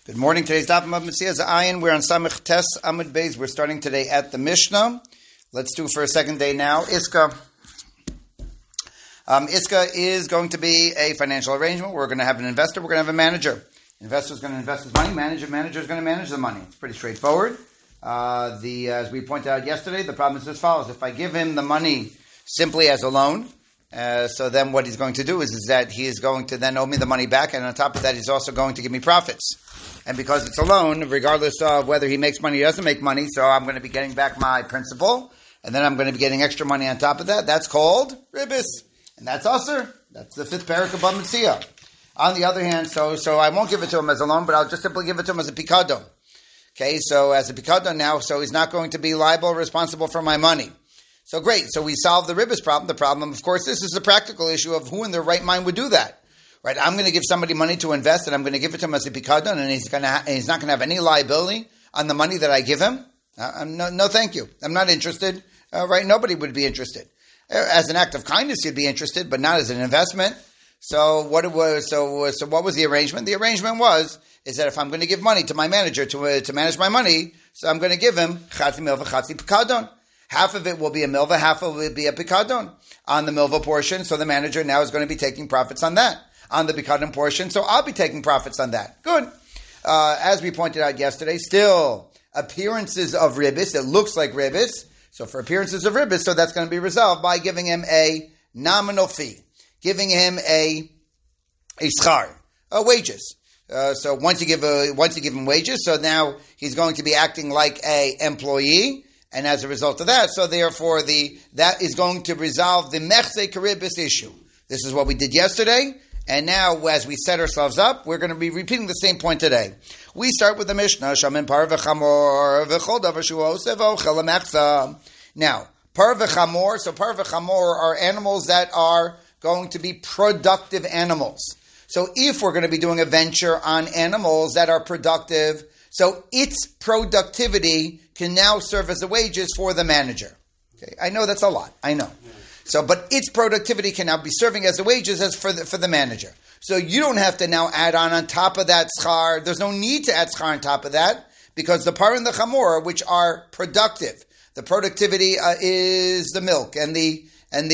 Good morning. Today's daf Metzia is Ayin. We're on Samech Tes Amud Beis. We're starting today at the Mishnah. Let's do for a second day now. Iska. Iska is going to be a financial arrangement. We're going to have an investor. We're going to have a manager. Investor is going to invest his money. Manager is going to manage the money. It's pretty straightforward. As we pointed out yesterday, the problem is as follows. If I give him the money simply as a loan, so then what he's going to do is that he is going to then owe me the money back, and on top of that, he's also going to give me profits. And because it's a loan, regardless of whether he makes money or doesn't make money, so I'm going to be getting back my principal, and then I'm going to be getting extra money on top of that. That's called ribis. And that's usher. That's the fifth parak of Bava Metzia. On the other hand, so I won't give it to him as a loan, but I'll just simply give it to him as a pikadon. Okay, so as a pikadon now, so he's not going to be liable or responsible for my money. So great. So we solved the ribis problem. The problem, of course, this is a practical issue of who in their right mind would do that. Right, I'm going to give somebody money to invest, and I'm going to give it to him as a pikadon, and he's not going to have any liability on the money that I give him. No, thank you. I'm not interested. Right, nobody would be interested. As an act of kindness, you'd be interested, but not as an investment. So what was the arrangement? The arrangement is that if I'm going to give money to my manager to manage my money, so I'm going to give him chatzi milva, chatzi pikadon. Half of it will be a milva, half of it will be a pikadon on the milva portion. So the manager now is going to be taking profits on that. On the pikadon portion, so I'll be taking profits on that. Good. As we pointed out yesterday, still appearances of ribis. It looks like ribis. So for appearances of ribis, so that's going to be resolved by giving him a nominal fee, giving him a schar, wages. So once you give him wages, so now he's going to be acting like a employee, and as a result of that, so therefore that is going to resolve the mechse karibis issue. This is what we did yesterday. And now, as we set ourselves up, we're going to be repeating the same point today. We start with the Mishnah, Shamin par v'chamor v'chol davar shu osev ochel hamechza. Now, par v'chamor, so par v'chamor are animals that are going to be productive animals. So if we're going to be doing a venture on animals that are productive, so its productivity can now serve as the wages for the manager. Okay, I know that's a lot. I know. So, but its productivity can now be serving as the wages as for the manager. So you don't have to now add on top of that schar. There's no need to add schar on top of that because the par and the chamor, which are productive, the productivity is the milk and the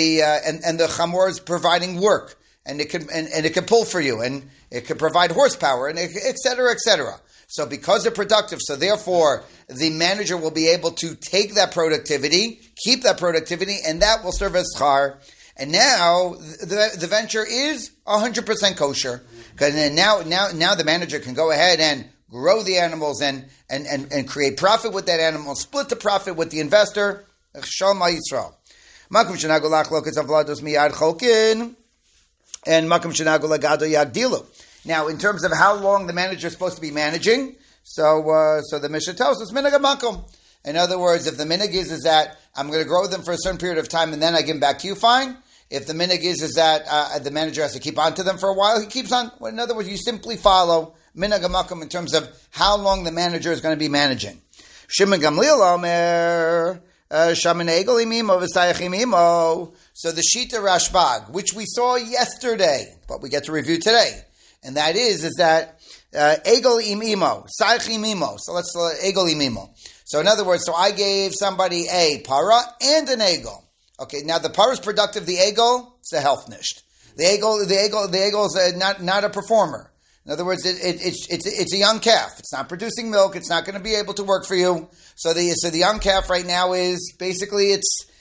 chamor is providing work and it can pull for you and it can provide horsepower and et cetera, et cetera. So because they're productive, so therefore the manager will be able to take that productivity, keep that productivity, and that will serve as schar. And now the venture is 100% kosher. Because now the manager can go ahead and grow the animals and create profit with that animal, split the profit with the investor. Shalom Yisrael. Makom shenago lachlokas avlados miyad cholkin and makom shenago lagado yagdilu. Now, in terms of how long the manager is supposed to be managing, so the Mishnah tells us minhag makom. In other words, if the minhag is that I'm going to grow them for a certain period of time and then I give them back to you, fine. If the minhag is that the manager has to keep on to them for a while, he keeps on. Well, in other words, you simply follow minhag makom in terms of how long the manager is going to be managing. Shimon Gamliel Omer Shamin Egel Imimo V'Sayach Imimo. So the Shita Rashbag, which we saw yesterday, but we get to review today. And that is that egel im imo, saich im imo. So let's egel im imo. So in other words, so I gave somebody a para and an egel. Okay, now the para is productive. The egel, it's a health nisht. The egel is not a performer. In other words, it's a young calf. It's not producing milk. It's not going to be able to work for you. So the young calf right now is basically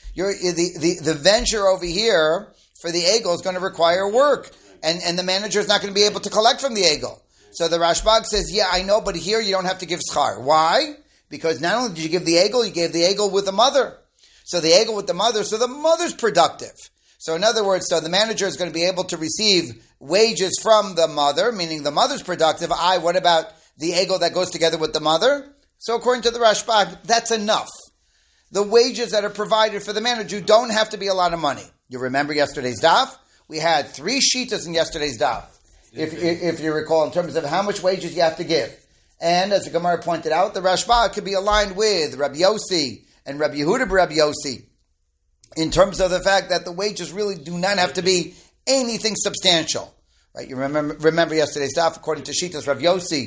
the venture over here for the egel is going to require work. And the manager is not going to be able to collect from the egel. So the Rashbag says, yeah, I know, but here you don't have to give schar. Why? Because not only did you give the egel, you gave the egel with the mother. So the egel with the mother, so the mother's productive. So in other words, so the manager is going to be able to receive wages from the mother, meaning the mother's productive. What about the egel that goes together with the mother? So according to the Rashbag, that's enough. The wages that are provided for the manager don't have to be a lot of money. You remember yesterday's daf? We had 3 shitas in yesterday's daf, if you recall, in terms of how much wages you have to give. And as the Gemara pointed out, the Rashba could be aligned with Rabbi Yossi and Rabbi Yehuda Rabbi Yossi in terms of the fact that the wages really do not have to be anything substantial. Right? You remember yesterday's daf, according to Shitas Rav Yossi,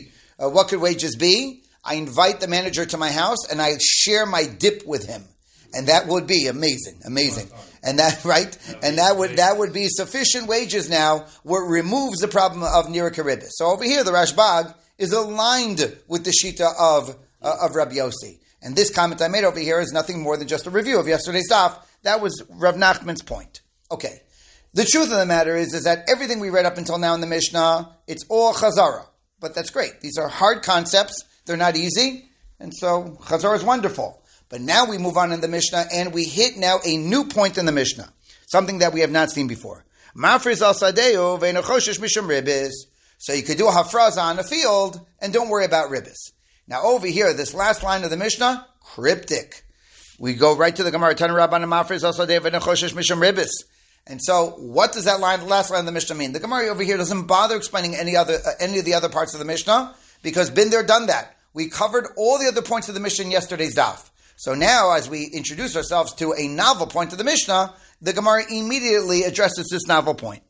what could wages be? I invite the manager to my house and I share my dip with him. And that would be amazing. And that, right? And that would be sufficient wages now, where it removes the problem of Nira Karibis. So over here, the Rashbag is aligned with the Shita of Rabbi Yossi. And this comment I made over here is nothing more than just a review of yesterday's daf. That was Rav Nachman's point. Okay. The truth of the matter is that everything we read up until now in the Mishnah, it's all Chazara. But that's great. These are hard concepts. They're not easy. And so Chazara is wonderful. But now we move on in the Mishnah, and we hit now a new point in the Mishnah, something that we have not seen before. Mafriz al sadeu ve'nechoshesh mishum ribis. So you could do a hafraza on a field and don't worry about ribis. Now over here, this last line of the Mishnah, cryptic. We go right to the Gemara. Tanu Rabbanan Mafriz al sadeu ve'nechoshesh mishum ribis. And so, what does that last line of the Mishnah mean? The Gemara over here doesn't bother explaining any of the other parts of the Mishnah, because been there, done that. We covered all the other points of the Mishnah in yesterday's daf. So now, as we introduce ourselves to a novel point of the Mishnah, the Gemara immediately addresses this novel point.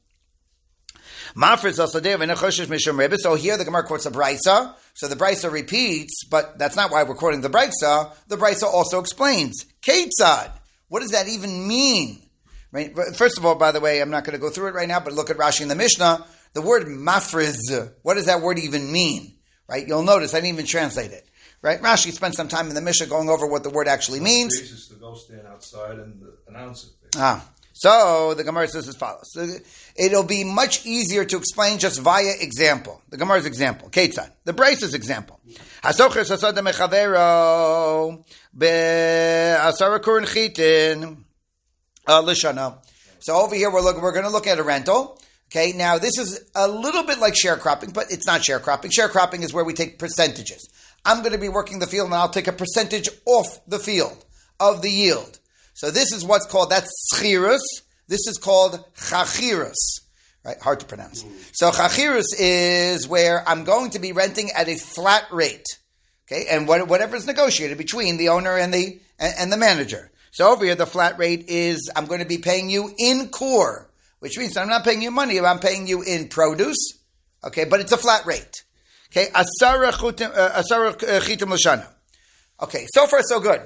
So here the Gemara quotes a Braisa. So the Braisa repeats, but that's not why we're quoting the Braisa. The Braisa also explains. Ketzad. What does that even mean? Right? First of all, by the way, I'm not going to go through it right now, but look at Rashi in the Mishnah. The word mafriz, what does that word even mean? Right? You'll notice I didn't even translate it. Right? Rashi spent some time in the Mishnah going over what the word actually means. Is to go stand outside and announce it. So the Gemara says as follows. It'll be much easier to explain just via example. The Gemara's example. Ketzad. The Braisa's example. Hasocher sasad mechavero be'asara kurin chitin l'shana. So over here we're going to look at a rental. Okay, now this is a little bit like sharecropping, but it's not sharecropping. Sharecropping is where we take percentages. I'm going to be working the field and I'll take a percentage off the field of the yield. So this is what's called, that's schirus. This is called chachirus. Right? Hard to pronounce. So chachirus is where I'm going to be renting at a flat rate. Okay, and whatever is negotiated between the owner and the manager. So over here the flat rate is I'm going to be paying you in core, which means I'm not paying you money, I'm paying you in produce. Okay, but it's a flat rate. Okay, asara chitim l'shana. Okay, so far so good.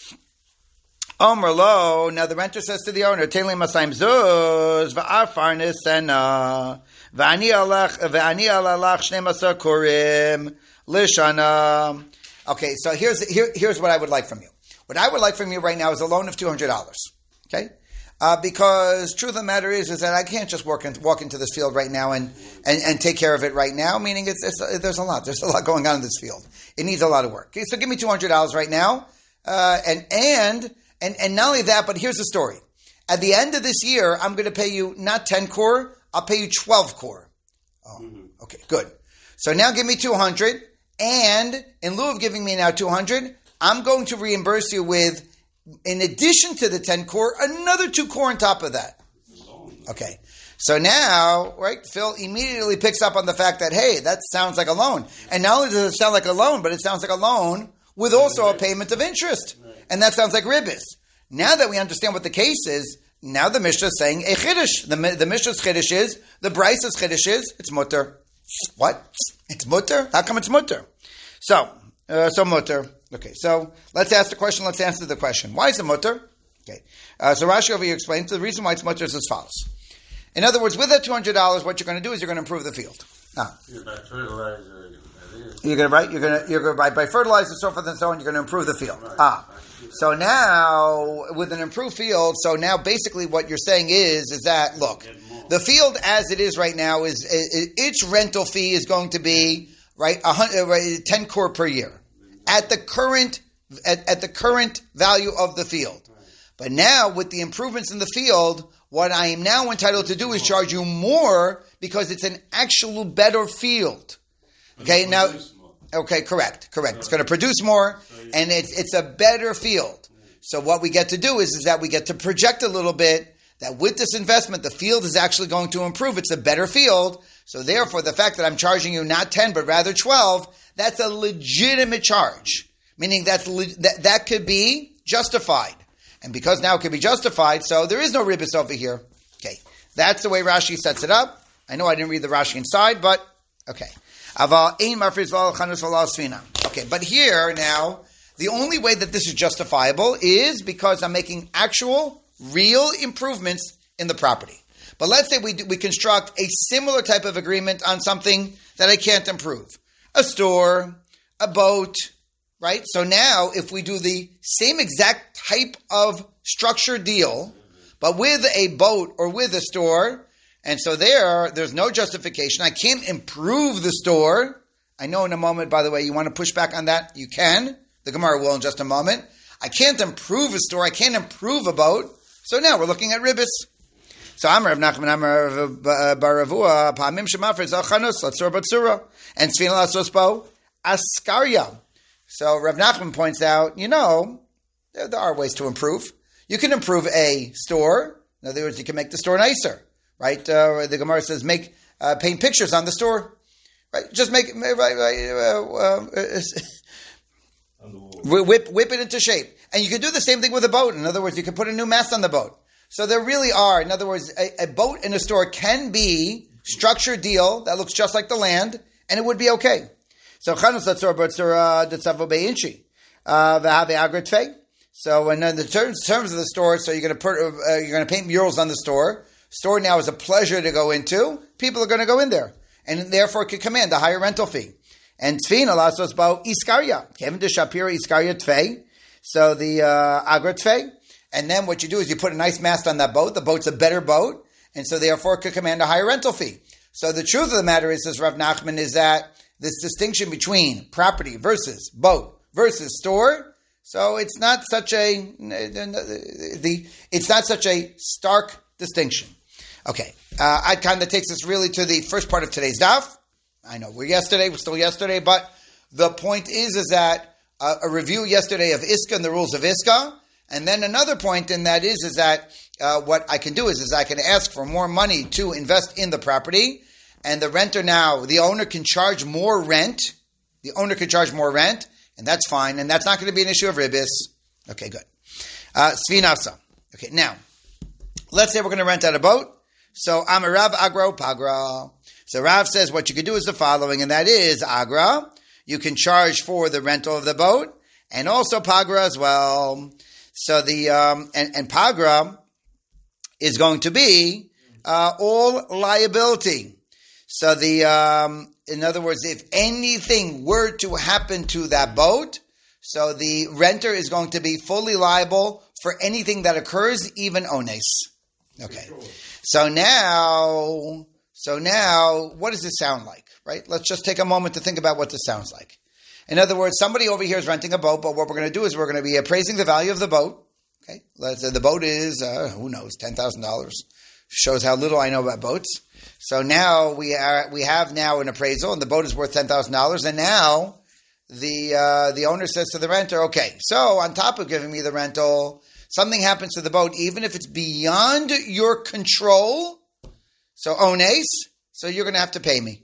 Omer lo. Now the renter says to the owner, "Teli masayim zuz va'afar nisena v'ani alach shnei masar kurim l'shana." Okay, so here's what I would like from you. What I would like from you right now is a loan of $200. Okay. Because truth of the matter is that I can't just walk into this field right now and take care of it right now. Meaning there's a lot going on in this field. It needs a lot of work. Okay, so give me $200 right now, and not only that, but here's the story. At the end of this year, I'm going to pay you not 10 core, I'll pay you 12 core. Oh, okay, good. So now give me 200, and in lieu of giving me now 200, I'm going to reimburse you with, in addition to the 10 core, another 2 core on top of that. Okay. So now, right, Phil immediately picks up on the fact that, hey, that sounds like a loan. And not only does it sound like a loan, but it sounds like a loan with also a payment of interest. And that sounds like ribis. Now that we understand what the case is, now the Mishnah is saying a chiddush. The Mishnah's chiddush is, the Braisa's chiddush is, it's mutter. What? It's mutter? How come it's mutter? So mutter. Okay, so let's ask the question, let's answer the question. Why is it mutter? Okay, so Rashi over here explains the reason why it's mutter is as follows. In other words, with that $200, what you're going to do is you're going to improve the field. You're going to buy by fertilizer, so forth and so on, you're going to improve the field. So now, with an improved field, so now basically what you're saying is that, look, the field as it is right now is its rental fee is going to be, right, 10 core per year. At the current value of the field. But now, with the improvements in the field, what I am now entitled to do is charge you more because it's an actual better field. Okay, now, okay, correct. It's going to produce more, and it's a better field. So what we get to do is that we get to project a little bit that with this investment, the field is actually going to improve. It's a better field. So therefore, the fact that I'm charging you not 10, but rather 12, that's a legitimate charge. Meaning that could be justified. And because now it could be justified, so there is no ribis over here. Okay. That's the way Rashi sets it up. I know I didn't read the Rashi inside, but okay. Okay, but here now, the only way that this is justifiable is because I'm making actual, real improvements in the property. But let's say we construct a similar type of agreement on something that I can't improve. A store, a boat, right? So now, if we do the same exact type of structured deal, but with a boat or with a store, and so there's no justification. I can't improve the store. I know in a moment, by the way, you want to push back on that? You can. The Gemara will in just a moment. I can't improve a store. I can't improve a boat. So now we're looking at ribbis. So Amar Rav Nachman Amar Baravua Pamim Shemafre Zachanus Latzur Batsura and Tzvina Lasospo Askarya. So Rav Nachman points out, there are ways to improve. You can improve a store. In other words, you can make the store nicer, right? The Gemara says paint pictures on the store, right? Just make whip it into shape. And you can do the same thing with a boat. In other words, you can put a new mast on the boat. So there really are, in other words, a boat in a store can be structured deal that looks just like the land, and it would be okay. So Chanus Latzor Batsura Detzavo Beinchi V'Have Agratfei. So in the terms of the store, so you're going to paint murals on the store. Store now is a pleasure to go into. People are going to go in there, and therefore could command a higher rental fee. And Tzvina Lasos Bao Iskarya Kevin de Shapira Iskarya Tfei. So the Agra Tfei. And then what you do is you put a nice mast on that boat. The boat's a better boat, and so therefore could command a higher rental fee. So the truth of the matter is, says Rav Nachman, is that this distinction between property versus boat versus store. So it's not such a stark distinction. Okay, I kind of takes us really to the first part of today's daf. I know we're still yesterday, but the point is that a review yesterday of Iska and the rules of Iska. And then another point in that is that what I can do is I can ask for more money to invest in the property, and the renter now, the owner can charge more rent. The owner can charge more rent, and that's fine, and that's not going to be an issue of ribis. Okay, good. Svinasa. Okay, now, let's say we're going to rent out a boat. So, Amarav Agra Pagra. So Rav says what you can do is the following, and that is Agra. You can charge for the rental of the boat, and also Pagra as well. So the and Pagra is going to be all liability. So in other words, if anything were to happen to that boat, so the renter is going to be fully liable for anything that occurs, even ones. Okay. So now, what does this sound like? Right? Let's just take a moment to think about what this sounds like. In other words, somebody over here is renting a boat, but what we're going to do is we're going to be appraising the value of the boat. Okay, let's say the boat is, $10,000. Shows how little I know about boats. So now we have now an appraisal, and the boat is worth $10,000. And now the owner says to the renter, okay, so on top of giving me the rental, something happens to the boat, even if it's beyond your control. So ones, so you're going to have to pay me.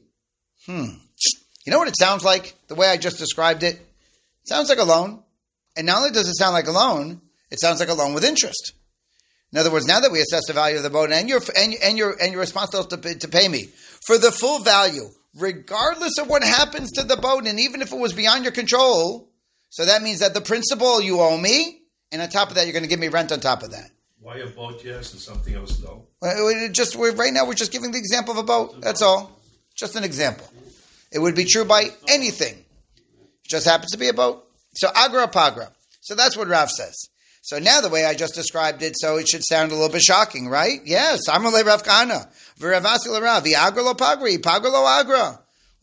You know what it sounds like? The way I just described it? It sounds like a loan. And not only does it sound like a loan, it sounds like a loan with interest. In other words, now that we assess the value of the boat, and you're responsible to pay me for the full value, regardless of what happens to the boat, and even if it was beyond your control, so that means that the principal you owe me, and on top of that, you're going to give me rent on top of that. Why a boat, yes, and something else, no? Right now, we're just giving the example of a boat. That's all. Just an example. It would be true by anything. It just happens to be a boat. So Agra Pagra. So that's what Rav says. So now the way I just described it, so it should sound a little bit shocking, right? Yes. Amalei Rav Kahana. V'Ravasi l'Rav. Agra lo Pagri. Pagra lo Agra.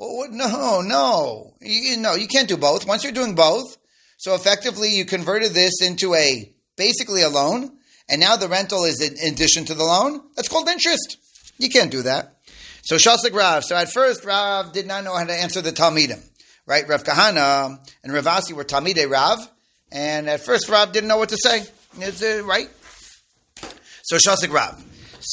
No. You can't do both. Once you're doing both, so effectively you converted this into basically a loan, and now the rental is in addition to the loan. That's called interest. You can't do that. So Shasik Rav. So at first, Rav did not know how to answer the Talmidim, right? Rav Kahana and Rav Asi were Talmidei Rav, and at first Rav didn't know what to say. Right? So Shasik Rav.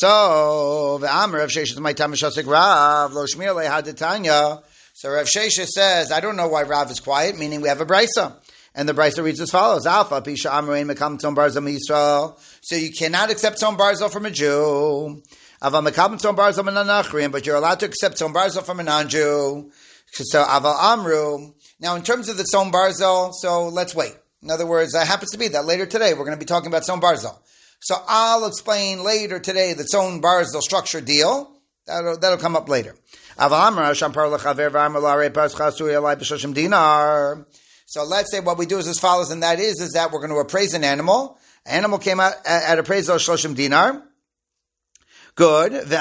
So V'Amar Rav Sheshes my Tam Shasik Rav Lo Shmir LeHadetanya. So Rav Sheshes says, I don't know why Rav is quiet, meaning we have a brisa. And the brisa reads as follows: Alpha Pisha Amrein Mekam Tzon Barzel Yisrael. So you cannot accept Tzon Barzel from a Jew. But you're allowed to accept Tzon Barzel from a non-Jew. So Aval Amru. Now, in terms of the Tzom Barzil, so let's wait. In other words, it happens to be that later today we're going to be talking about Tzom Barzil. So I'll explain later today the Tzom Barzil structure deal. That'll come up later. Aval Amru Shampar Lechaver V'Amar L'Arei Pascha Asuri Alai B'Shoshim Dinar. So let's say what we do is as follows, and that is that we're going to appraise an animal. Animal came out at appraisal of Shloshim Dinar. Good. And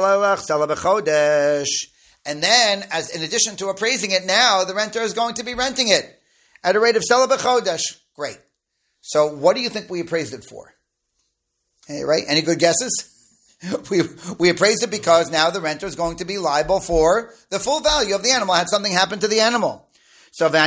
then, as in addition to appraising it, now the renter is going to be renting it at a rate of Sela B'Chodesh. Great. So what do you think we appraised it for? Right? Any good guesses? We appraised it because now the renter is going to be liable for the full value of the animal had something happened to the animal. So the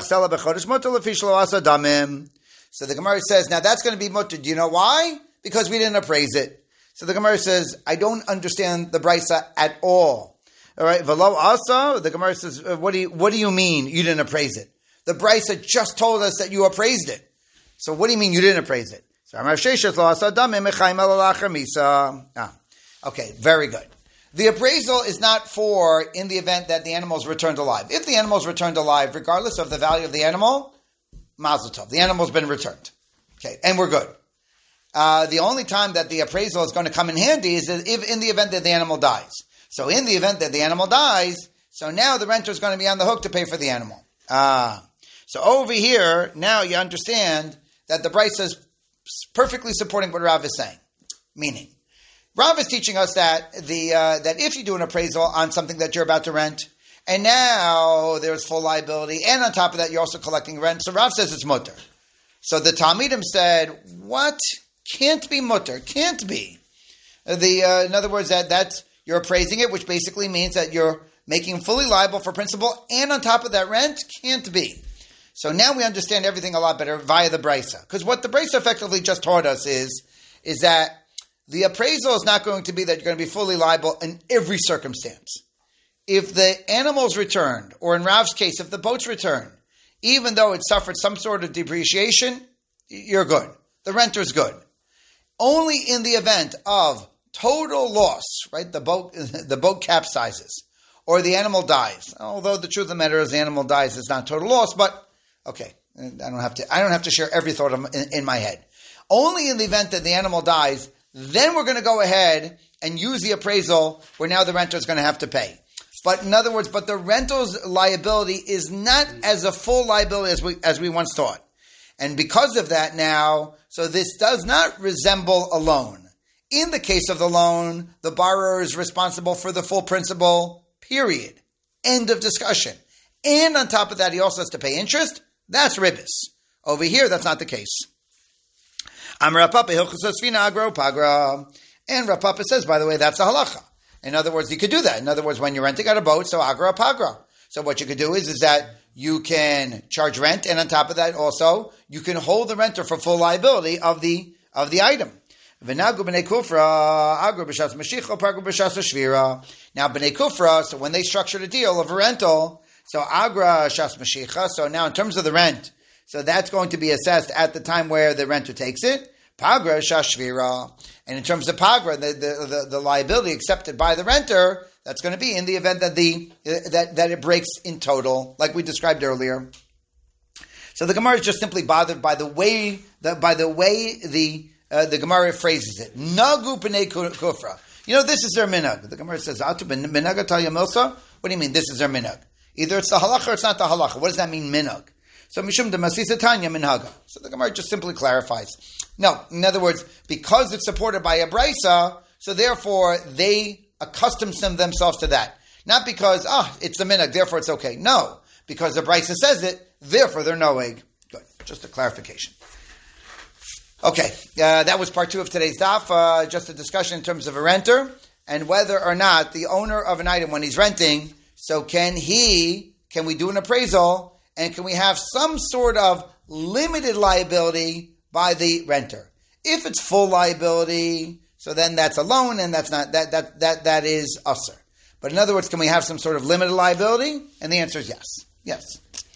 Gemara says, now that's going to be mutter. Do you know why? Because we didn't appraise it. So the Gemara says, I don't understand the brisa at all. All right, v'lo asa. The Gemara says, what do you mean you didn't appraise it? The brisa just told us that you appraised it. So what do you mean you didn't appraise it? So okay, very good. The appraisal is not for in the event that the animal is returned alive. If the animal is returned alive, regardless of the value of the animal, mazel tov, the animal's been returned. Okay, and we're good. The only time that the appraisal is going to come in handy is if in the event that the animal dies. So in the event that the animal dies, so now the renter is going to be on the hook to pay for the animal. So over here, now you understand that the brisa is perfectly supporting what Rav is saying. Meaning, Rav is teaching us that that if you do an appraisal on something that you're about to rent, and now there's full liability, and on top of that you're also collecting rent, so Rav says it's mutter. So the Talmidim said, what? Can't be mutter. Can't be. In other words, that's you're appraising it, which basically means that you're making fully liable for principal, and on top of that rent, can't be. So now we understand everything a lot better via the brisa. Because what the brisa effectively just taught us is that the appraisal is not going to be that you're going to be fully liable in every circumstance. If the animal's returned, or in Rav's case, if the boat's returned, even though it suffered some sort of depreciation, you're good. The renter's good. Only in the event of total loss, right? The boat capsizes, or the animal dies. Although the truth of the matter is, the animal dies is not total loss, but okay, I don't have to share every thought in my head. Only in the event that the animal dies, then we're going to go ahead and use the appraisal where now the renter is going to have to pay. But in other words, the rental's liability is not as a full liability as we once thought. And because of that now, so this does not resemble a loan. In the case of the loan, the borrower is responsible for the full principal, period. End of discussion. And on top of that, he also has to pay interest. That's ribis. Over here, that's not the case. And Rav Papa says, by the way, that's a halacha. In other words, you could do that. In other words, when you're renting out a boat, so agra pagra. So what you could do is that you can charge rent, and on top of that, also you can hold the renter for full liability of the item. Now b'nei kufra, so when they structured a deal of a rental, so agra shas mashicha. So now in terms of the rent, so that's going to be assessed at the time where the renter takes it. Pagra shashvira, and in terms of pagra, the liability accepted by the renter, that's going to be in the event that that it breaks in total, like we described earlier. So the Gemara is just simply bothered by the way the Gemara phrases it. Nagu b'nei kufra. This is their minhag. The Gemara says, "Atu minhag atal yamilsa." What do you mean? This is their minhag. Either it's the halacha or it's not the halacha. What does that mean, minhag? So mishum demasisa tanya minhaga. So the Gemara just simply clarifies. No, in other words, because it's supported by a brisa, so therefore they accustom themselves to that. Not because it's the minhag, therefore it's okay. No, because the brisa says it, therefore they're noeg. Good, just a clarification. Okay, that was part 2 of today's daf. Just a discussion in terms of a renter and whether or not the owner of an item, when he's renting, so can we do an appraisal and can we have some sort of limited liability by the renter? If it's full liability, so then that's a loan and that's not that is usher. But in other words, can we have some sort of limited liability? And the answer is yes. Yes.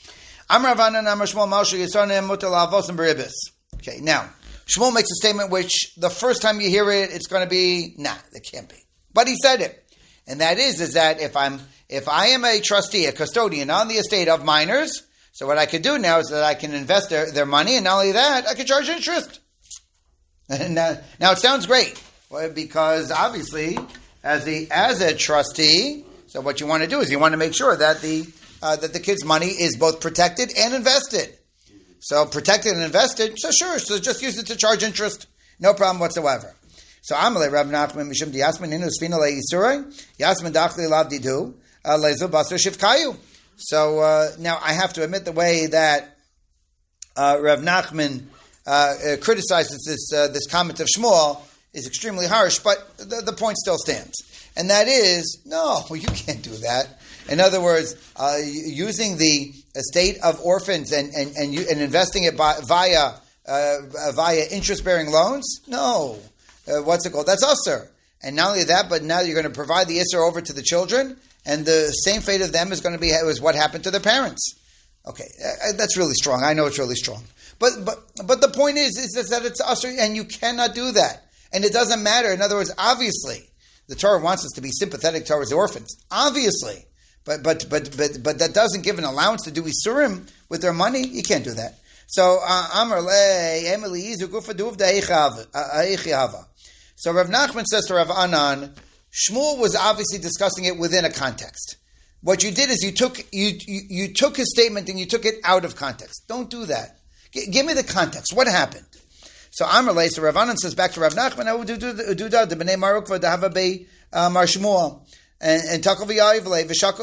Okay, now Shmuel makes a statement which the first time you hear it, it's going to be, it can't be. But he said it. And that is that if I am a trustee, a custodian on the estate of minors, so what I could do now is that I can invest their money, and not only that, I can charge interest. And now it sounds great, because obviously, as a trustee, so what you want to do is you want to make sure that the kid's money is both protected and invested. So protected and invested, so sure, so just use it to charge interest, no problem whatsoever. So Amalei Rav Nachman Mishum Yasmin Inu Sfina Le Yisurai Yasmin Dachli Lav Didu Lezu Basar Shivkayu. So now I have to admit the way that Rav Nachman criticizes this comment of Shmuel is extremely harsh, but the point still stands. And that is, no, you can't do that. In other words, using the estate of orphans and investing it via interest-bearing loans, no. What's it called? That's usur. And not only that, but now you're going to provide the isur over to the children, and the same fate of them is going to be what happened to their parents. Okay, that's really strong. I know it's really strong. But the point is that it's usur, and you cannot do that. And it doesn't matter. In other words, obviously, the Torah wants us to be sympathetic towards the orphans. Obviously. But that doesn't give an allowance to do isurim with their money. You can't do that. So Amar le Emily Yizu Gufa Duvda Eichava. So Rav Nachman says to Rav Anan, Shmuel was obviously discussing it within a context. What you did is you took his statement and you took it out of context. Don't do that. Give me the context. What happened? So Amar le, so Rav Anan says back to Rav Nachman, Ududa the Bnei Marukva Dahava Bei Mar Shmuel. And Takov Yayvle,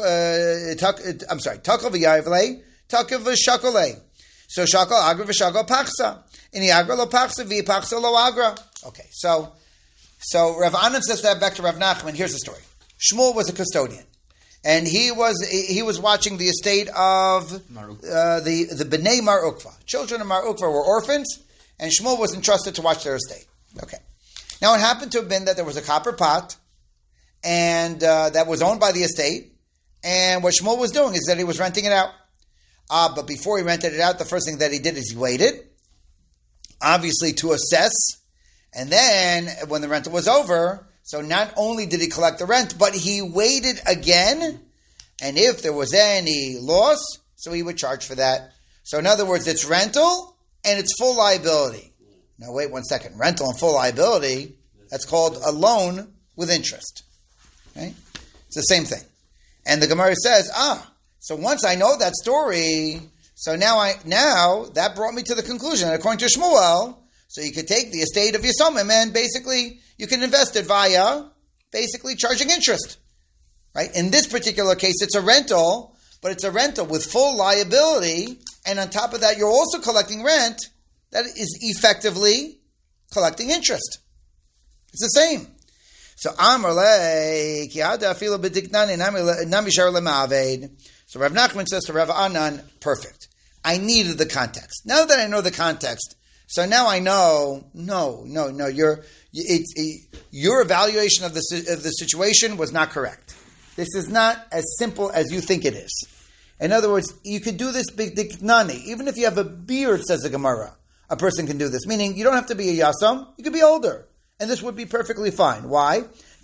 Takov Yayvle, Takov Shakole. So Shakal Agra v'Shakal Pachsa. In the Agra lo Pachsa, vi Pachsa lo Agra. Okay, so Rav Anan says that back to Rav Nachman. Here's the story. Shmuel was a custodian, and he was watching the estate of the Bnei Mar Ukva. Children of Mar Ukva were orphans, and Shmuel was entrusted to watch their estate. Okay. Now it happened to have been that there was a copper pot, and that was owned by the estate. And what Shmuel was doing is that he was renting it out. But before he rented it out, the first thing that he did is he waited, obviously to assess. And then when the rental was over, so not only did he collect the rent, but he waited again. And if there was any loss, so he would charge for that. So in other words, it's rental and it's full liability. Now wait 1 second. Rental and full liability, that's called a loan with interest. Right? It's the same thing. And the Gemara says, so once I know that story, so now that brought me to the conclusion that according to Shmuel, so you could take the estate of Yisomim and basically you can invest it via basically charging interest. Right? In this particular case, it's a rental, but it's a rental with full liability, and on top of that, you're also collecting rent that is effectively collecting interest. It's the same. So Amar le kiada afilu b'diknani nami shar lema'aved. So Rav Nachman says to Rav Anan, perfect. I needed the context. Now that I know the context, so now I know. No. Your evaluation of the situation was not correct. This is not as simple as you think it is. In other words, you could do this b'diknani. Even if you have a beard, says the Gemara, a person can do this. Meaning, you don't have to be a yasam. You could be older. And this would be perfectly fine. Why?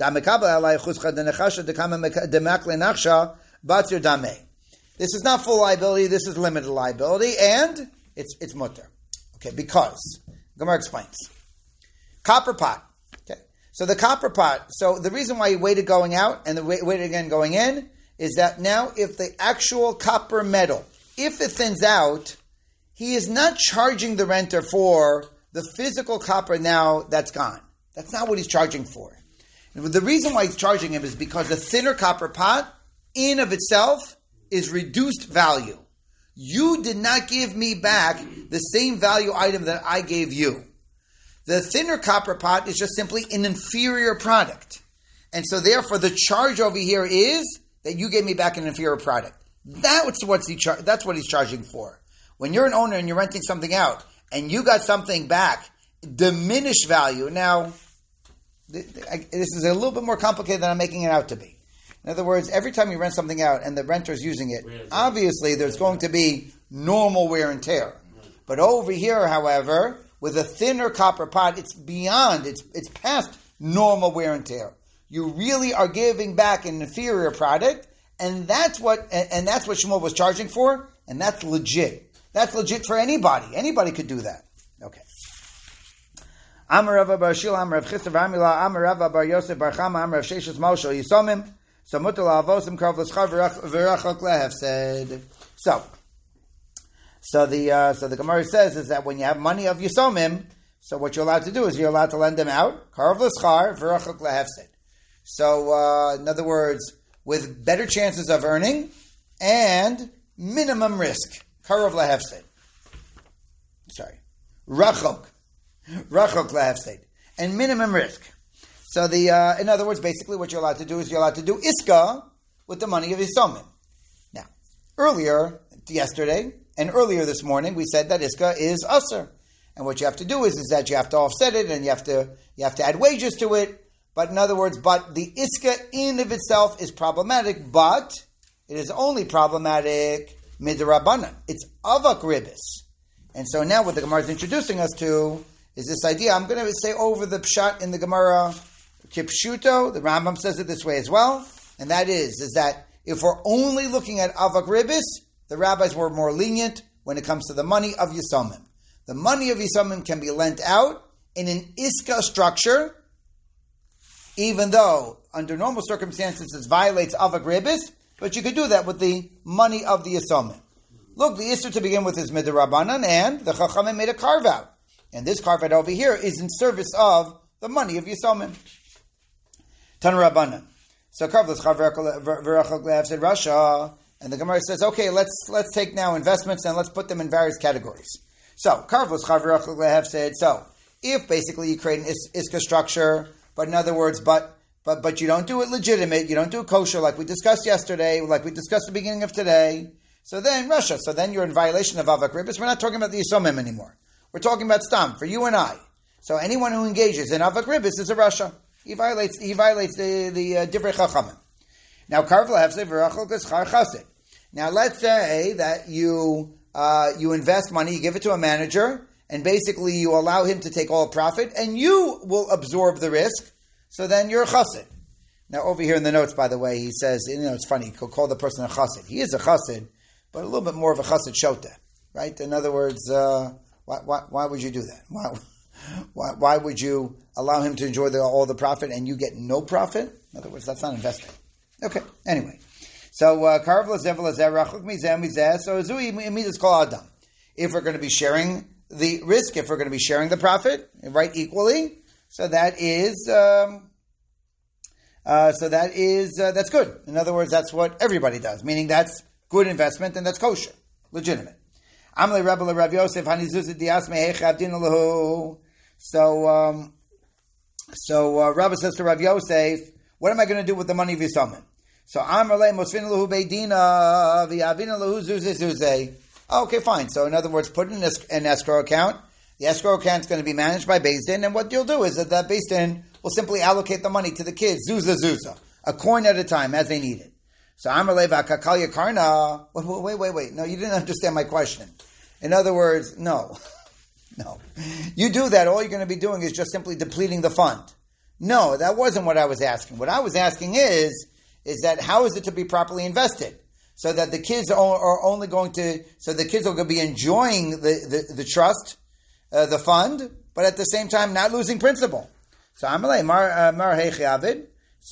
This is not full liability, this is limited liability, and it's mutter. Okay, because Gemara explains. Copper pot. Okay. So the copper pot, so the reason why he waited going out and waited again going in is that now if the actual copper metal, if it thins out, he is not charging the renter for the physical copper now that's gone. That's not what he's charging for. And the reason why he's charging him is because the thinner copper pot, in of itself, is reduced value. You did not give me back the same value item that I gave you. The thinner copper pot is just simply an inferior product. And so therefore the charge over here is that you gave me back an inferior product. That's what he's charging for. When you're an owner and you're renting something out and you got something back, diminished value. Now, this is a little bit more complicated than I'm making it out to be. In other words, every time you rent something out and the renter is using it, obviously there's going to be normal wear and tear. But over here, however, with a thinner copper pot, it's past normal wear and tear. You really are giving back an inferior product, and that's what Shmuel was charging for, and that's legit. That's legit for anybody. Anybody could do that. Okay. Amar Rava bar Shila, Amar Rav Chisda bar Amila, Amar Rava bar Yosef bar Chama, Amar Rav Sheshes Moshe Yisomim, so mutar la'avosim karov l'schar v'rachok lehefsed. So the Gemara says is that when you have money of Yisomim, so what you're allowed to do is you're allowed to lend them out, karov l'schar v'rachok lehefsed. So in other words, with better chances of earning and minimum risk, karov lehefsed. Sorry, rachok lehefsed, and minimum risk. So in other words, basically what you're allowed to do is you're allowed to do iska with the money of Yisomim. Now, earlier this morning, we said that iska is usr. And what you have to do is that you have to offset it and you have to add wages to it. But in other words, but the iska in of itself is problematic, but it is only problematic midrabanan. It's avak ribis. And so now what the Gemara is introducing us to is this idea. I'm going to say over the pshat in the Gemara, Kipshuto, the Rambam says it this way as well, and that is that if we're only looking at avak ribis, the rabbis were more lenient when it comes to the money of Yisomim. The money of Yisomim can be lent out in an iska structure, even though under normal circumstances it violates avak ribis, but you could do that with the money of the Yisomim. Look, the Isser to begin with is midrabanan, and the Chachamim made a carve out. And this carve out over here is in service of the money of Yisomim. Tan Rabbanan. So Karvlas Chavrachok Lehav said Rasha, and the Gemara says, okay, let's take now investments and let's put them in various categories. So Karvlas Chavrachok Lehav said, so if basically you create an iska structure, but in other words, but you don't do it legitimate, you don't do it kosher like we discussed yesterday, like we discussed at the beginning of today, so then Russia, so then you're in violation of avak ribis. We're not talking about the Yisomim anymore. We're talking about stam, for you and I. So anyone who engages in avak ribis is a Russia. He violates the divrei chachamim. Now, karvla hefsed v'rachol k'schar chassid. Now, let's say that you invest money, you give it to a manager, and basically you allow him to take all profit, and you will absorb the risk. So then you're a chassid. Now, over here in the notes, by the way, he says, it's funny, he'll call the person a chassid. He is a chassid, but a little bit more of a chassid shota, right? In other words, why would you do that? Why would you allow him to enjoy all the profit and you get no profit? In other words, that's not investing. Okay, anyway. So, Karav Lazev Lazer, Rachuk Mizeh Mizeh, so Zui Midas Kol Adam. If we're going to be sharing the risk, if we're going to be sharing the profit, right, equally, so that is, that's good. In other words, that's what everybody does, meaning that's good investment and that's kosher, legitimate. Amle Rebbe Rav Yosef Hanizuzit Dias Mehechav Din Lahu. So Rabbi says to Rav Yosef, what am I going to do with the money of Yisomim? So Amrle Mosfin Lahu Beidina V'Avin Lahu Zuze Zuze. Okay, fine. So in other words, put in an escrow account. The escrow account is going to be managed by Beis Din, and what you'll do is that Beis Din will simply allocate the money to the kids, Zuza, a coin at a time as they need it. So Amrle V'Akakalya Karna. Wait. No, you didn't understand my question. In other words, no. You do that, all you're going to be doing is just simply depleting the fund. No, that wasn't what I was asking. What I was asking is that how is it to be properly invested? So that the kids are only going to, so the kids are going to be enjoying the trust, the fund, but at the same time not losing principal. So Amalei Mar Hechiavid.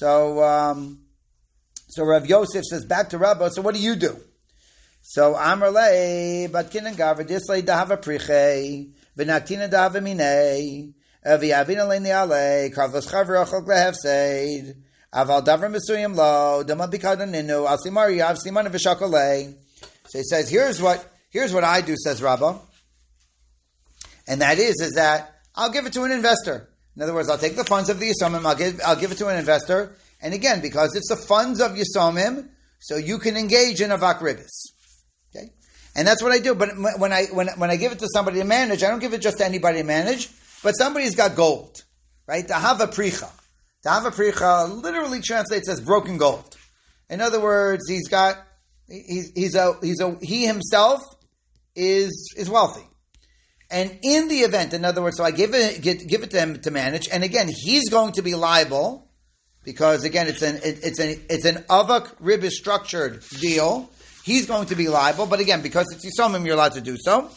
So Rav Yosef says back to Rabba, so what do you do? So Amalei Batkin and Gavadisle Dahava Priche, Vinaktina Dahava Mine, Viavina Leniale, Karvas Chavrachok Lehefseid, Aval Davra Mesuyim Lo, Dama Bikadaninu, Alsimari Yav Simana Vishakole. So he says, here's what I do, says Rabba. And that is that I'll give it to an investor. In other words, I'll take the funds of the Yisomim, I'll give it to an investor. And again, because it's the funds of Yisomim, so you can engage in avak ribis. Okay? And that's what I do. But when I give it to somebody to manage, I don't give it just to anybody to manage, but somebody's got gold. Right? Tahava pricha. Tahava pricha literally translates as broken gold. In other words, he himself is wealthy. And in the event, in other words, so I give it to him to manage, and again, he's going to be liable because again, it's an avak ribis structured deal. He's going to be liable, but again, because it's Yisomim, you're allowed to do so.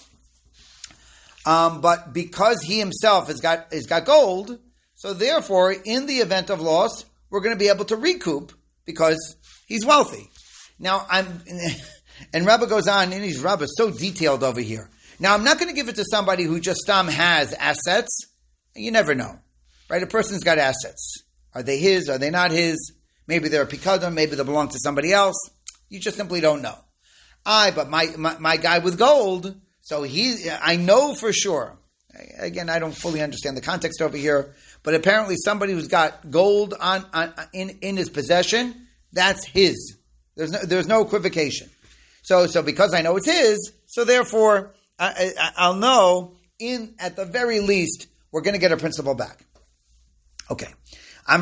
But because he himself has got gold, so therefore, in the event of loss, we're going to be able to recoup because he's wealthy. Now, and Rabbi goes on, and Rabbi is so detailed over here. Now, I'm not going to give it to somebody who just has assets. You never know, right? A person's got assets. Are they his? Are they not his? Maybe they're a pikadon. Maybe they belong to somebody else. You just simply don't know. But my guy with gold, so I know for sure. Again, I don't fully understand the context over here, but apparently somebody who's got gold in his possession, that's his. There's no equivocation. So because I know it's his, so therefore I'll know at the very least we're going to get our principal back. Okay. So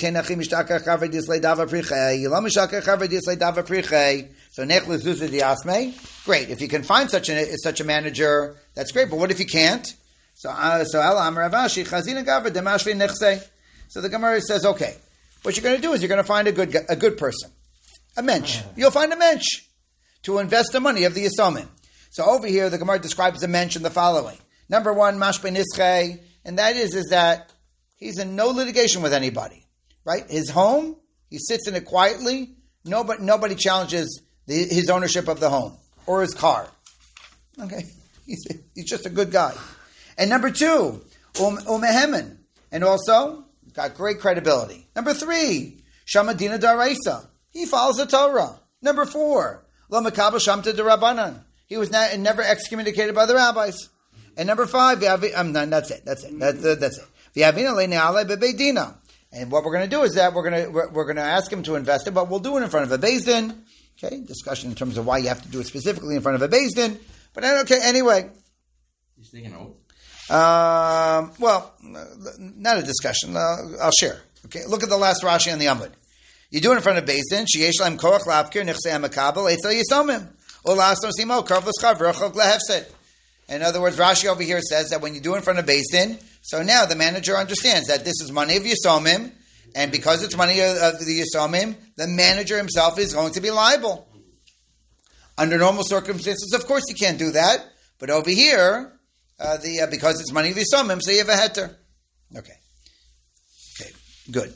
great. If you can find such a manager, that's great. But what if you can't? So the Gemara says, okay, what you're going to do is you're going to find a good person, a mensch. You'll find a mensch to invest the money of the Yisomim. So over here, the Gemara describes a mensch in the following. Number one, mashbe nischei, and that is that he's in no litigation with anybody, right? His home, he sits in it quietly. Nobody challenges his ownership of the home or his car. Okay, he's just a good guy. And number two, umehemen, and also got great credibility. Number three, shamadina daraisa, he follows the Torah. Number four, lo mekabel shamta derabanan, he was never excommunicated by the rabbis. And number five, that's it. That's it. And what we're going to do is that we're going to ask him to invest it, but we'll do it in front of a Beis Din. Okay, discussion in terms of why you have to do it specifically in front of a Beis Din. But okay, anyway. He's taking out. Well, not a discussion. I'll share. Okay, look at the last Rashi on the Amud. You do it in front of Beis Din. Sheyesh lahem koach la'afkir nechsei hamakabel etzel yisomim u'la'asno simo karv l'schav v'rachok la'hefset. In other words, Rashi over here says that when you do it in front of Beis Din, so now the manager understands that this is money of Yisomim, and because it's money of the Yisomim, the manager himself is going to be liable. Under normal circumstances, of course, you can't do that. But over here, because it's money of Yisomim, so you have a heter. Okay, good.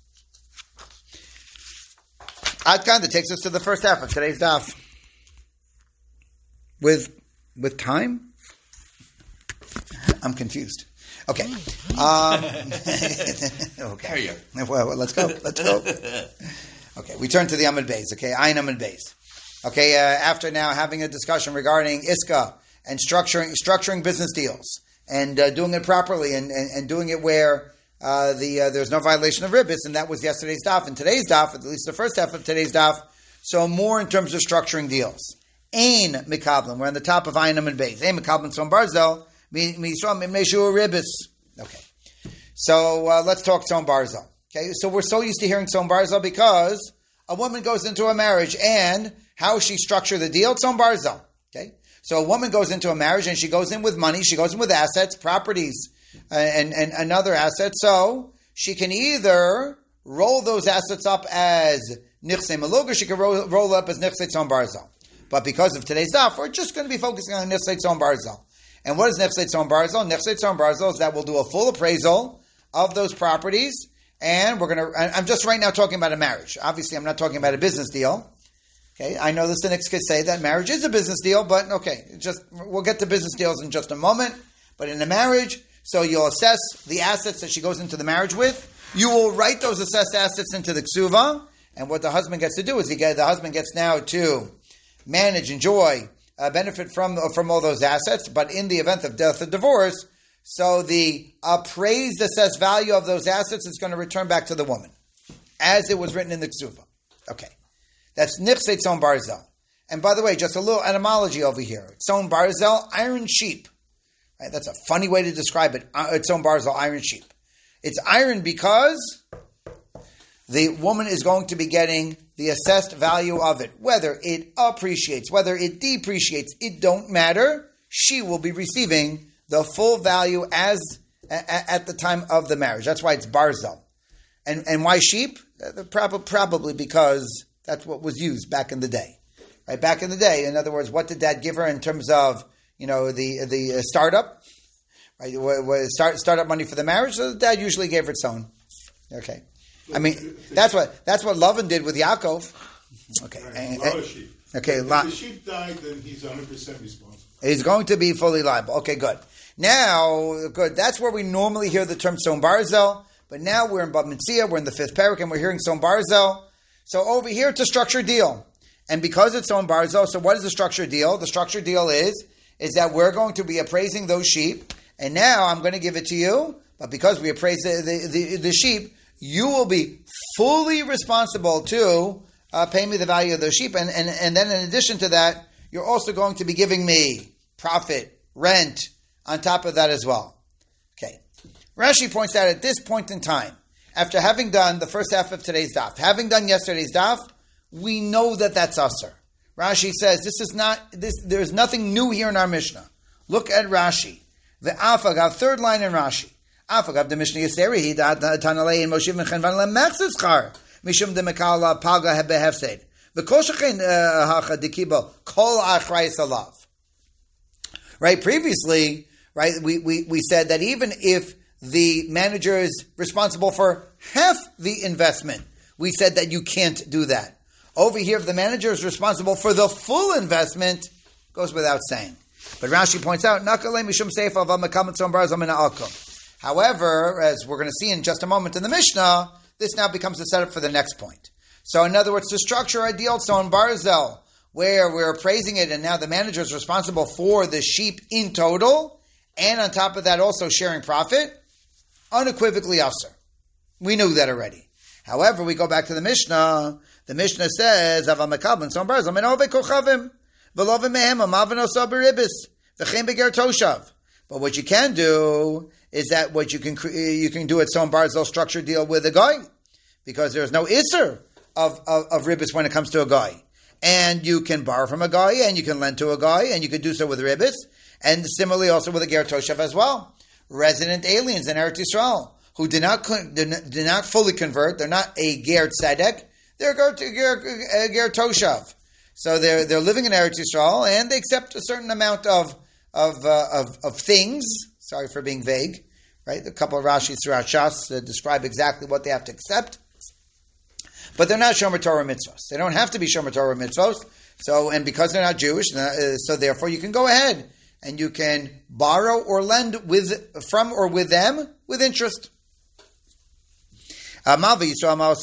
Adkan, that takes us to the first half of today's daf. With time? I'm confused. Okay. Okay. Well, let's go. Okay, we turn to the Amud Beis. Okay, Ayin Amud Beis. Okay, after now having a discussion regarding Iska and structuring business deals and doing it properly and doing it where there's no violation of ribbis, and that was yesterday's daf. And today's daf, at least the first half of today's daf, so more in terms of structuring deals. Ein mikablim. We're on the top of Ayin Amud Beis. Ein mikablim tzom barzel. Okay, so let's talk Tzom Barzel. Okay, so we're so used to hearing Tzom Barzel because a woman goes into a marriage and how she structure the deal, Tzom Barzel. Okay, so a woman goes into a marriage and she goes in with money, she goes in with assets, properties, and other assets. So she can either roll those assets up as Nichsei Malug, or she can roll up as Nichsei Tzom Barzel. But because of today's daf, we're just going to be focusing on Nichsei Tzom Barzel. And what is Nefsei Tzom Barzel? Nefsei Tzom Barzel is that we'll do a full appraisal of those properties, and I'm just right now talking about a marriage. Obviously, I'm not talking about a business deal. Okay, I know the cynics could say that marriage is a business deal, but okay, we'll get to business deals in just a moment. But in a marriage, so you'll assess the assets that she goes into the marriage with. You will write those assessed assets into the ksuva, and what the husband gets to do is the husband gets now to manage, enjoy, benefit from all those assets, but in the event of death or divorce, so the appraised assessed value of those assets is going to return back to the woman, as it was written in the ksuva. Okay, that's Nichsei Tzom Barzel. And by the way, just a little etymology over here. Tzom Barzel, iron sheep. Right, that's a funny way to describe it. Tzom Barzel, iron sheep. It's iron because the woman is going to be getting the assessed value of it. Whether it appreciates, whether it depreciates, it don't matter. She will be receiving the full value as at the time of the marriage. That's why it's Barzel. And why sheep? Probably because that's what was used back in the day. Right? Back in the day, in other words, what did Dad give her in terms of, the startup? Right? Startup money for the marriage? So Dad usually gave her tzon. Okay. I mean, that's what Lavan did with Yaakov. Okay. Right. Okay. If the sheep died, then he's 100% responsible. He's going to be fully liable. Okay, good. Now, good. That's where we normally hear the term Tzon Barzel, but now we're in Bab Metzia, we're in the 5th parak, and we're hearing Tzon Barzel. So over here, it's a structured deal. And because it's Tzon Barzel, so what is the structured deal? The structured deal is that we're going to be appraising those sheep, and now I'm going to give it to you, but because we appraise the sheep, you will be fully responsible to pay me the value of those sheep, and then in addition to that, you're also going to be giving me profit, rent, on top of that as well. Okay. Rashi points out at this point in time, after having done the first half of today's daf, having done yesterday's daf, we know that that's usher. Rashi says there's nothing new here in our Mishnah. Look at Rashi. The Afagav, third line in Rashi. Afagav the Mishnah Yiseri, Tanalei in Moshiv and Chenvan Lemachzischar, Mishum de Mekala Paga Hebehefsed. The Koshachin Hacha Dikibo, Kol Achrayis Alav. Right, previously, right, we said that even if the manager is responsible for half the investment, we said that you can't do that. Over here, if the manager is responsible for the full investment, goes without saying. But Rashi points out, however, as we're going to see in just a moment in the Mishnah, this now becomes the setup for the next point. So in other words, the structure ideal Tzon Barzel, where we're appraising it and now the manager is responsible for the sheep in total, and on top of that also sharing profit, unequivocally usher. We knew that already. However, we go back to the Mishnah. The Mishnah says, but what you can do is that what you can do at Tzon Barzel structure deal with a guy, because there's no isser of ribbis when it comes to a guy. And you can borrow from a guy, and you can lend to a guy, and you can do so with ribbis, and similarly also with a ger toshav as well. Resident aliens in Eretz Yisrael who did not fully convert, they're not a ger tzedek, they're a ger toshav. So they're living in Eretz Yisrael, and they accept a certain amount of things. Sorry for being vague, right? A couple of Rashis throughout Shas describe exactly what they have to accept. But they're not Shomer Torah mitzvos. They don't have to be Shomer Torah mitzvos. So, and because they're not Jewish, so therefore you can go ahead and you can borrow or lend from or with them with interest. So midas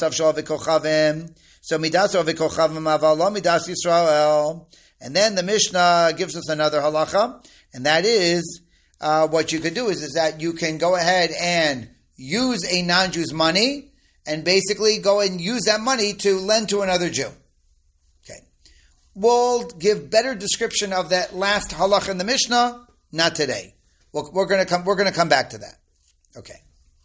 v'kochavim aval lo midas Yisrael. And then the Mishnah gives us another halacha, and that is what you could do is that you can go ahead and use a non-Jew's money and basically go and use that money to lend to another Jew. Okay. We'll give better description of that last halacha in the Mishnah, not today. We're going to come back to that. Okay.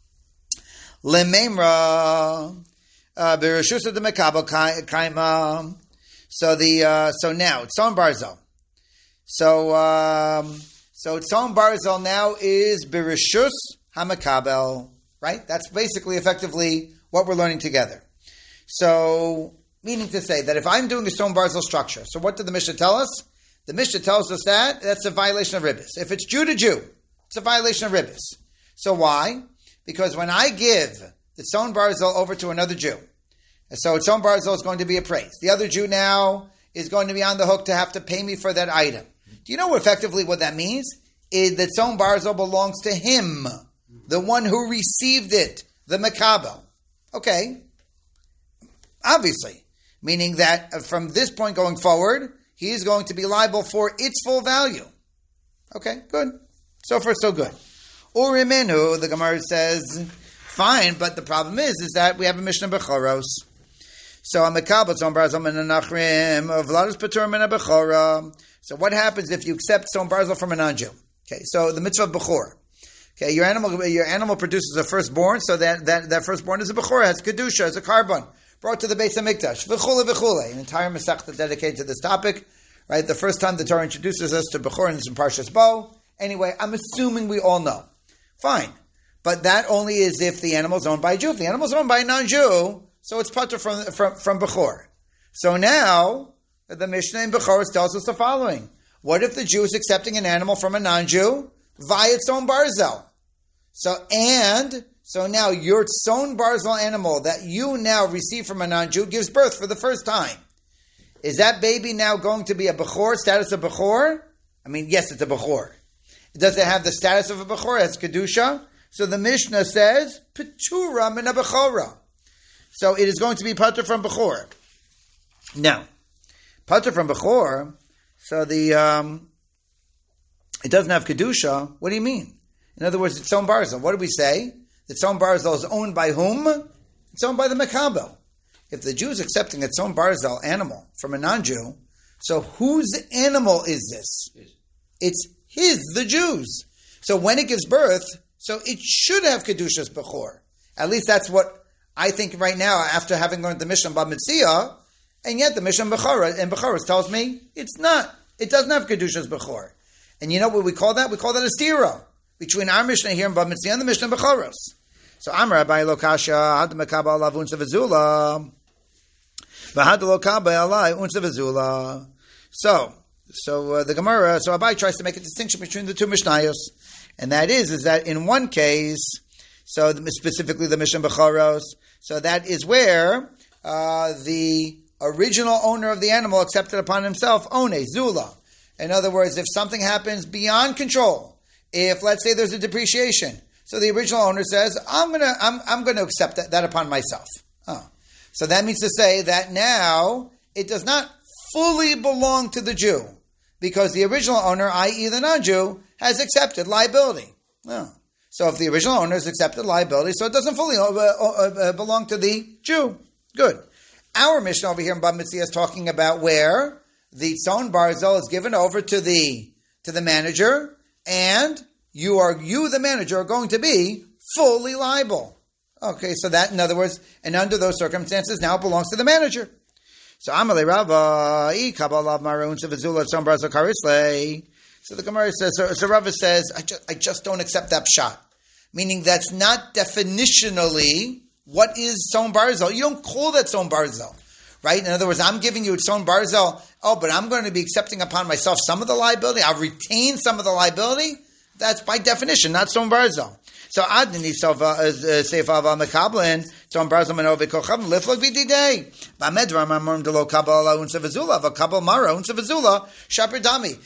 Lememra b'reshus de mekabel kaima. So now it's Tzon Barzel. So Tzon Barzel now is b'reshus hamakabel. Right? That's basically effectively what we're learning together. So, meaning to say that if I'm doing a Tzon Barzel structure, so what did the Mishnah tell us? The Mishnah tells us that that's a violation of ribbis. If it's Jew to Jew, it's a violation of ribbis. So why? Because when I give the Tzon Barzel over to another Jew, so Tzon Barzel is going to be appraised. The other Jew now is going to be on the hook to have to pay me for that item. Do you know effectively what that means? Is that Tzon Barzel belongs to him, the one who received it, the Mekabel. Okay. Obviously. Meaning that from this point going forward, he is going to be liable for its full value. Okay, good. So far, so good. Urimenu, the Gemara says, fine, but the problem is that we have a Mishnah Bechoros. So a Mekabel Tzon Barzel min Nachrim, Vladis Patur min Bechora. So what happens if you accept Tzon Barzel from a non-Jew? Okay, so the mitzvah of Bechor. Okay, your animal produces a firstborn, so that firstborn is a bechor, has kedusha, has a carbon, brought to the Beis Hamikdash, v'chule v'chule, an entire masechta dedicated to this topic. Right, the first time the Torah introduces us to bechor is in Parshas Bo. Anyway, I'm assuming we all know. Fine, But that only is if the animal is owned by a Jew. If the animal is owned by a non-Jew, so it's patur from Bechor. So now, the Mishnah in Bechor tells us the following. What if the Jew is accepting an animal from a non-Jew via tzon barzel? So now your tzon barzel animal that you now receive from a non-Jew gives birth for the first time. Is that baby now going to be a Bechor, status of Bechor? I mean, yes, it's a Bechor. Does it have the status of a Bechor? It's Kedusha. So the Mishnah says, Petura min a Bechora. So it is going to be patur from Bechor. Now, patur from Bechor, so it doesn't have Kedusha. What do you mean? In other words, it's tzon barzel. What do we say? The tzon barzel is owned by whom? It's owned by the Mekabel. If the Jew is accepting a tzon barzel animal from a non-Jew, so whose animal is this? It's the Jews. So when it gives birth, so it should have Kedushas Bechor. At least that's what I think right now, after having learned the Mishnah Bab Mitzvah, and yet the Mishnah Bechorah tells me it's not. It doesn't have Kedushas Bechor. And you know what we call that? We call that a stira between our Mishnah here in Bab Mitzvah and the Mishnah Bechorah. So Amar Rabbi Lokasha had Mekabel alav unsa v'zula, v'had Lokabel alai unsa v'zula. So the Gemara, so Abai tries to make a distinction between the two Mishnayos, and that is that in one case, so specifically the Mishnah Bechoros, so that is where the original owner of the animal accepted upon himself one zula. In other words, if something happens beyond control, if let's say there's a depreciation, so the original owner says, I'm gonna accept that upon myself. So that means to say that now it does not fully belong to the Jew, because the original owner, i.e. the non-Jew, has accepted liability. So if the original owner has accepted liability, so it doesn't fully belong to the Jew. Good. Our Mishnah over here in Bab Mitzvah is talking about where the tzon barzel is given over to the manager, and you the manager are going to be fully liable. Okay, so that, in other words, and under those circumstances, now it belongs to the manager. So Amalei Rava, Kabalav Marun Sevazula Tzon Barzel Karisle. So the Gemara says, so Rava says, I just don't accept that pshat. Meaning that's not definitionally what is tzon barzel. You don't call that tzon barzel, right? In other words, I'm giving you tzon barzel. But I'm going to be accepting upon myself some of the liability. I'll retain some of the liability. That's by definition not tzon barzel. So Adnini Seifava Mekablin tzon barzel Menove Kochav Liflog B'Didei Ba'Medra Mamorim Delo Kabbalah Unsa V'Zula V'Kabal Mara Unsa V'Zula Shaper Dami.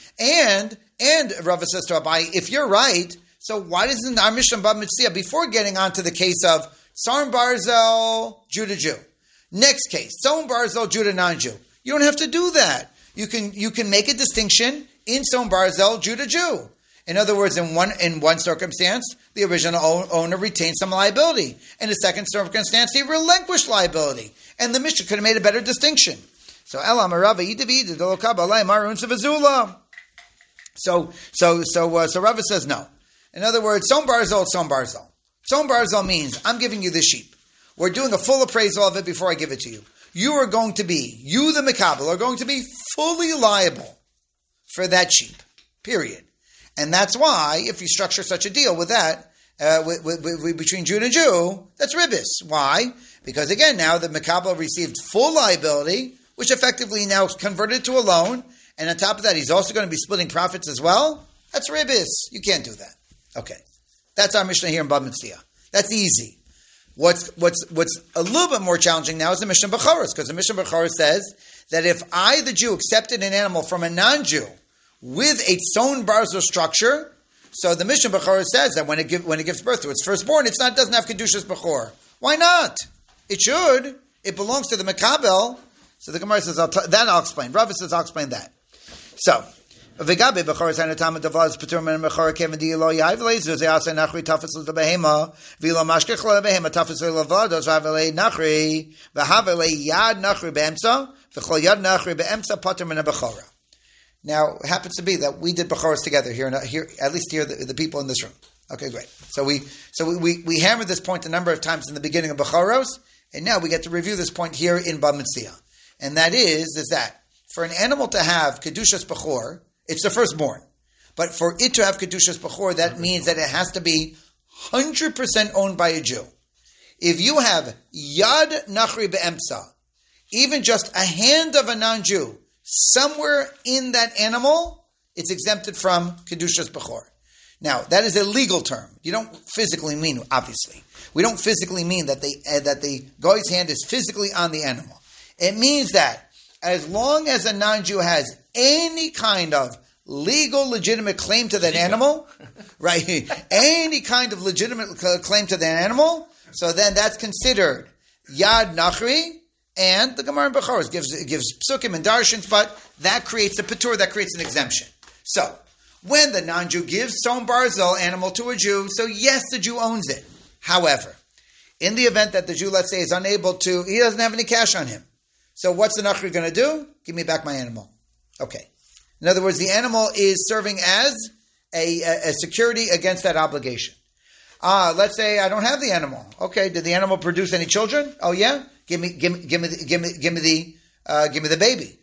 And Rava says to Abai, if you're right, so why doesn't our Mishnah Bab Mitzvah, before getting on to the case of tzon barzel Jew to Jew, next case tzon barzel Jew to non-Jew, you don't have to do that. You can make a distinction in tzon barzel Jew to Jew. In other words, in one circumstance, the original owner retained some liability. In the second circumstance, he relinquished liability, and the Mishnah could have made a better distinction. So Elam Rava Yidavid Dolokabala Marun Sevazula. So Rava says no. In other words, tzon barzel, tzon barzel. Tzon barzel means I'm giving you the sheep. We're doing a full appraisal of it before I give it to you. You the Mekabel, are going to be fully liable for that sheep. Period. And that's why, if you structure such a deal with that, between Jew and Jew, that's ribis. Why? Because again, now the Mekabel received full liability, which effectively now is converted to a loan, and on top of that, he's also going to be splitting profits as well. That's ribis. You can't do that. Okay. That's our Mishnah here in Bab Mitzvah. That's easy. What's a little bit more challenging now is the Mishnah Bechoros, because the Mishnah Bechoros says that if I, the Jew, accepted an animal from a non-Jew with a tzon barzel structure, so the Mishnah Bechoros says that when it gives birth to its firstborn, it doesn't have Kedushas Bechor. Why not? It should. It belongs to the Mekabel. So the Gemara says, I'll explain. Rava says, I'll explain that. So, V'gabe Bechoros ha'natam d'avaz p'tur men Bechor kevin di'lo yav le'zu ze'asay nachri tafes l'behema v'lo mashkech l'behema tafes l'vados v'avelei nachri v'havelei yad nachri be'emsa v'chol yad nachri be'emsa p'tur men Bechora. Now, it happens to be that we did Bechoros together here, at least here, the people in this room. Okay, great. So we hammered this point a number of times in the beginning of Bechoros, and now we get to review this point here in Bab Mitzvah. And that is that for an animal to have Kedushas Bechor, it's the firstborn. But for it to have Kedushas Bechor, that means that it has to be 100% owned by a Jew. If you have Yad Nachri Be'emtza, even just a hand of a non-Jew, somewhere in that animal, it's exempted from Kedushas Bechor. Now, that is a legal term. You don't physically mean, obviously. We don't physically mean that the goy's hand is physically on the animal. It means that as long as a non-Jew has any kind of legal, legitimate claim to that animal, right? Any kind of legitimate claim to that animal, so then that's considered Yad Nachri, and the Gemara in Bechoros gives psukim and darshins, but that creates a patur, that creates an exemption. So, when the non-Jew gives Tzom Barzel animal to a Jew, so yes, the Jew owns it. However, in the event that the Jew, let's say, is unable to, he doesn't have any cash on him. So what's the Nachri going to do? Give me back my animal. Okay. In other words, the animal is serving as a security against that obligation. Let's say I don't have the animal. Okay, did the animal produce any children? Oh yeah, give me the baby.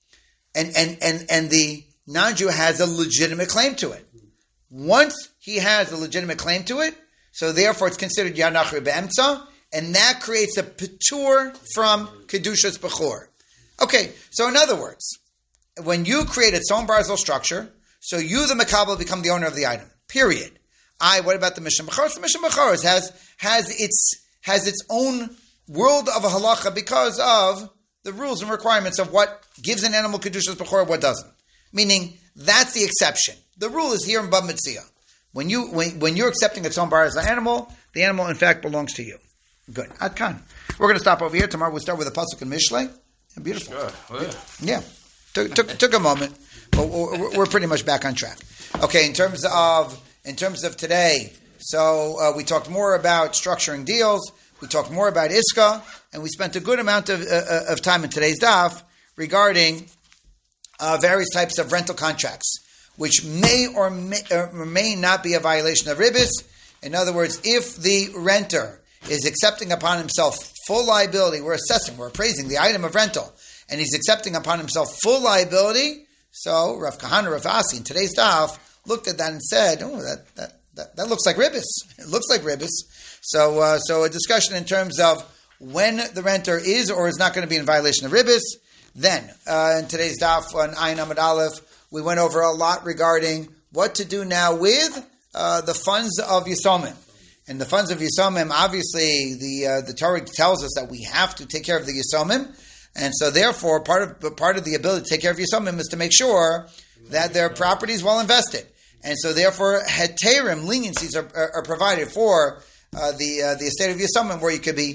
And the non-Jew has a legitimate claim to it. Once he has a legitimate claim to it, so therefore it's considered Yad Nachri Be'emtza, and that creates a patur from Kedushas Bechor. Okay, so in other words, when you create a Tzom Barzel structure, so you, the Makabel, become the owner of the item. Period. What about the Mishnah Bechoros? The Mishnah Bechoros has its own world of a halacha because of the rules and requirements of what gives an animal Kedushas Bechor and what doesn't. Meaning, that's the exception. The rule is here in Bab Metzia. When you're accepting a Tzom Barzel animal, the animal in fact belongs to you. Good. Ad Kan. We're going to stop over here. Tomorrow we'll start with a pasuk in Mishlei. Beautiful. Sure. Yeah. Took a moment, but we're pretty much back on track. Okay, in terms of today, so we talked more about structuring deals, we talked more about Iska, and we spent a good amount of time in today's daf regarding various types of rental contracts, which may or may not be a violation of ribis. In other words, if the renter is accepting upon himself full liability, we're appraising the item of rental, and he's accepting upon himself full liability. So Rav Kahana, Rav Asi, in today's daf, looked at that and said, "Oh, that looks like ribis. It looks like ribis." So a discussion in terms of when the renter is or is not going to be in violation of ribis. Then in today's daf on Ayin Amud Aleph, we went over a lot regarding what to do now with the funds of Yisomim. And the funds of Yisomim, obviously, the Torah tells us that we have to take care of the Yisomim. And so therefore, part of the ability to take care of Yisomim is to make sure that their property is well invested. And so therefore, heterim, leniencies are provided for the estate of Yisomim, where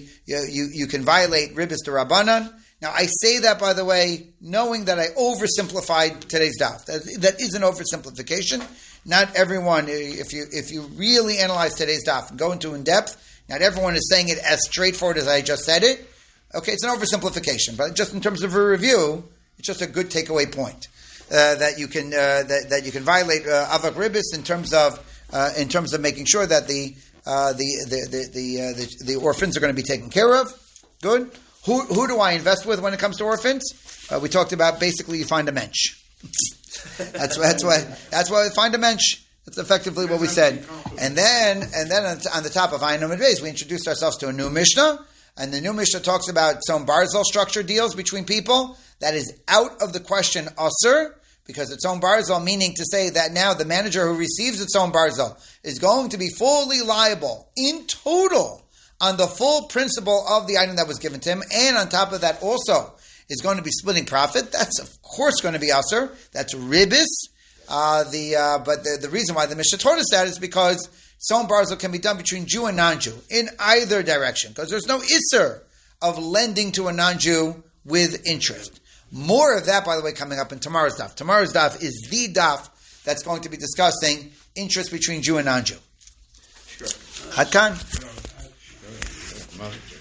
you can violate ribis to Rabbanan. Now, I say that, by the way, knowing that I oversimplified today's daf. That is an oversimplification. Not everyone, if you really analyze today's daf and go into in depth, not everyone is saying it as straightforward as I just said it. Okay, it's an oversimplification, but just in terms of a review, it's just a good takeaway point that you can violate avak ribis in terms of making sure that the orphans are going to be taken care of. Good. Who do I invest with when it comes to orphans? We talked about basically you find a mensch. That's why we find a mensch. That's effectively what we said. And then on the top of Ayin Amud Beis, we introduced ourselves to a new Mishnah, and the new Mishnah talks about Tzom Barzel structure deals between people. That is out of the question Asur, because it's Tzom Barzel, meaning to say that now the manager who receives the Tzom Barzel is going to be fully liable in total on the full principle of the item that was given to him, and on top of that also is going to be splitting profit. That's of course going to be Asur. That's ribis. But the reason why the Mishnah taught us that is because Tzom Barzel can be done between Jew and non-Jew in either direction, because there's no Isser of lending to a non-Jew with interest. More of that, by the way, coming up in tomorrow's daf. Tomorrow's daf is the daf that's going to be discussing interest between Jew and non-Jew. Sure. Ad Kan. Sure.